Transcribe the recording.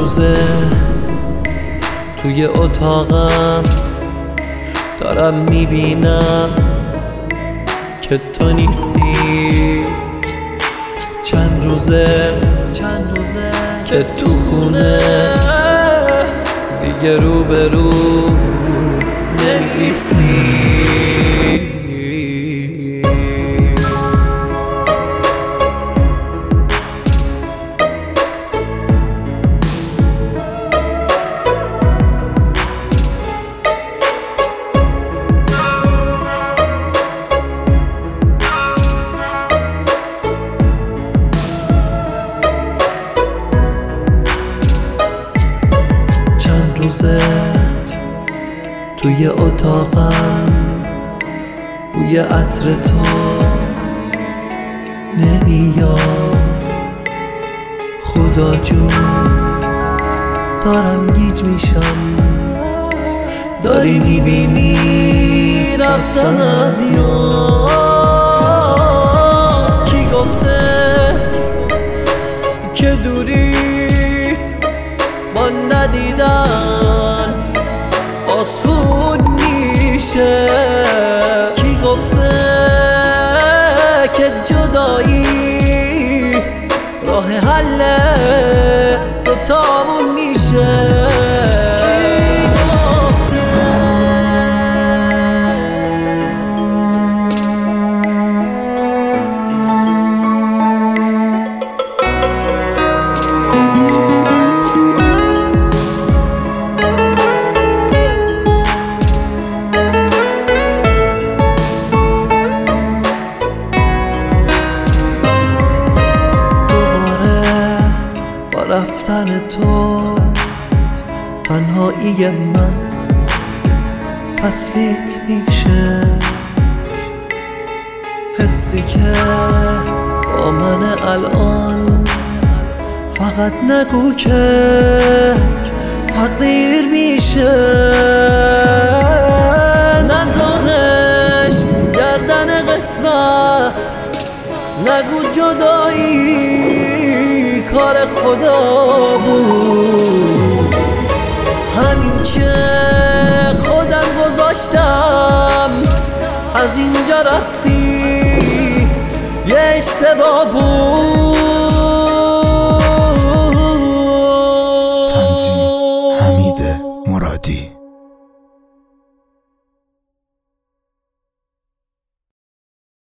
روزه توی اتاقم دارم میبینم که تو نیستی. چند روزه که تو خونه دیگه روبرو نمیستی. روزه توی اتاقم بوی عطر تو نمیاد. خدا جون دارم گیج میشم، داری میبینی رفتن از یاد. کی گفته که دوریت با ندیدن آسون میشه؟ کی گفته که جدایی راه حل دوتامون میشه؟ رفتن تو تنهایی من تثبیت میشه. حسی که با من الان فقط نگو که تقدیر میشه. نزارش گردن قسمت، نگو جدایی کار خدا بود. همین که خودم گذاشتم از اینجا رفتی یه اشتباه بود. تنظیم حمید مرادی.